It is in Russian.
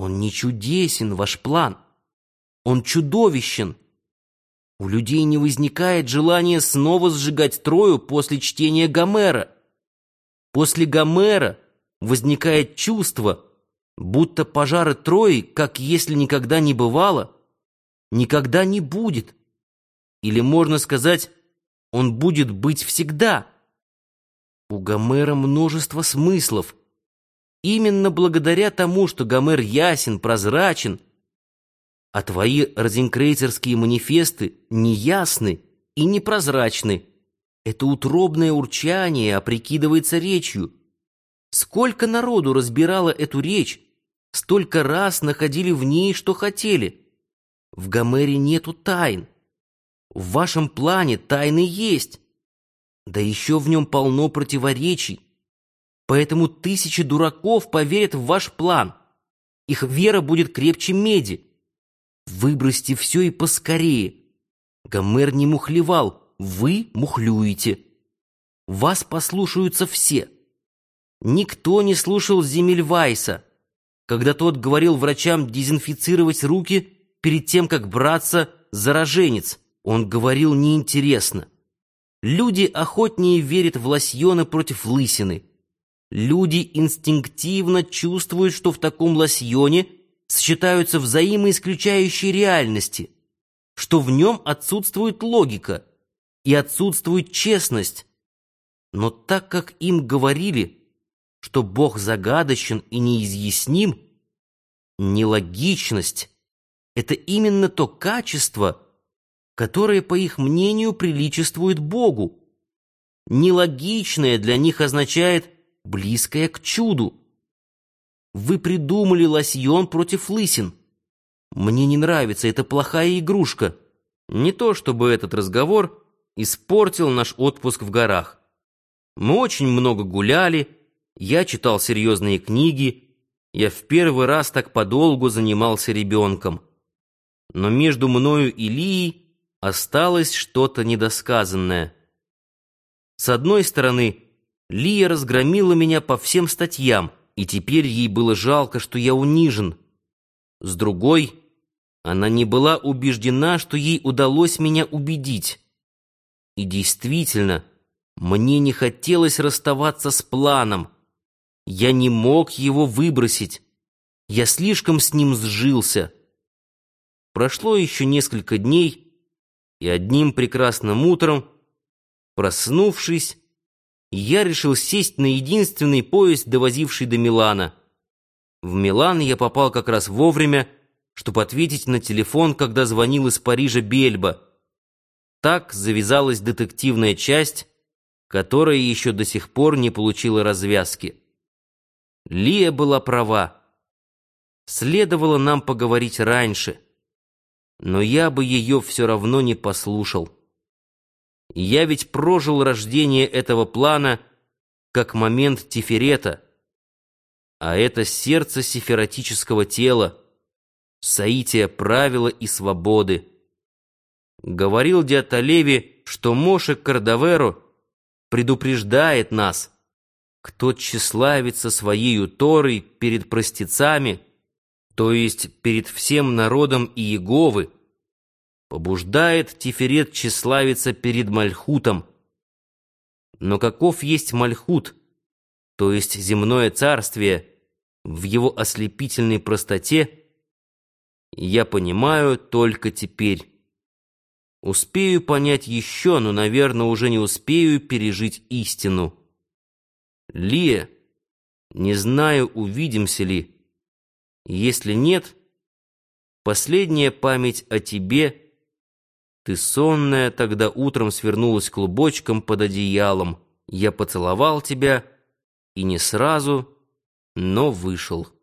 Он не чудесен, ваш план. Он чудовищен. У людей не возникает желания снова сжигать Трою после чтения Гомера. После Гомера возникает чувство, будто пожара Трои, как если никогда не бывало, никогда не будет. Или, можно сказать, он будет быть всегда. У Гомера множество смыслов. Именно благодаря тому, что Гомер ясен, прозрачен, а твои розенкрейцерские манифесты неясны и непрозрачны. Это утробное урчание оприкидывается речью. Сколько народу разбирало эту речь, столько раз находили в ней, что хотели. В Гомере нету тайн. В вашем плане тайны есть. Да еще в нем полно противоречий. Поэтому тысячи дураков поверят в ваш план. Их вера будет крепче меди. Выбросьте все и поскорее. Гомер не мухлевал, вы мухлюете. Вас послушаются все. Никто не слушал Земельвайса, когда тот говорил врачам дезинфицировать руки перед тем, как браться за роженец. Он говорил неинтересно. Люди охотнее верят в лосьоны против лысины. Люди инстинктивно чувствуют, что в таком лосьоне сочетаются взаимоисключающие реальности, что в нем отсутствует логика и отсутствует честность. Но так как им говорили, что Бог загадочен и неизъясним, нелогичность — это именно то качество, которое, по их мнению, приличествует Богу. Нелогичное для них означает близкое к чуду. Вы придумали лосьон против лысин. Мне не нравится, это плохая игрушка. Не то чтобы этот разговор испортил наш отпуск в горах. Мы очень много гуляли, я читал серьезные книги, я в первый раз так подолгу занимался ребенком. Но между мною и Лией осталось что-то недосказанное. С одной стороны, Лия разгромила меня по всем статьям, и теперь ей было жалко, что я унижен. С другой, она не была убеждена, что ей удалось меня убедить. И действительно, мне не хотелось расставаться с планом. Я не мог его выбросить. Я слишком с ним сжился. Прошло еще несколько дней, и одним прекрасным утром, проснувшись, я решил сесть на единственный поезд, довозивший до Милана. В Милан я попал как раз вовремя, чтобы ответить на телефон, когда звонил из Парижа Бельба. Так завязалась детективная часть, которая еще до сих пор не получила развязки. Лия была права. Следовало нам поговорить раньше, но я бы ее все равно не послушал. Я ведь прожил рождение этого плана как момент Тиферета, а это сердце сифератического тела, соитие правила и свободы. Говорил Диатолеви, что Моше Кардаверо предупреждает нас: кто тщеславится своею Торой перед простецами, то есть перед всем народом Иеговы, побуждает Тиферет тщеславиться перед Мальхутом. Но каков есть Мальхут, то есть земное царствие, в его ослепительной простоте, я понимаю только теперь. Успею понять еще, но, наверное, уже не успею пережить истину. Лия, не знаю, увидимся ли. Если нет, последняя память о тебе. Ты сонная тогда утром свернулась клубочком под одеялом. Я поцеловал тебя, и не сразу, но вышел.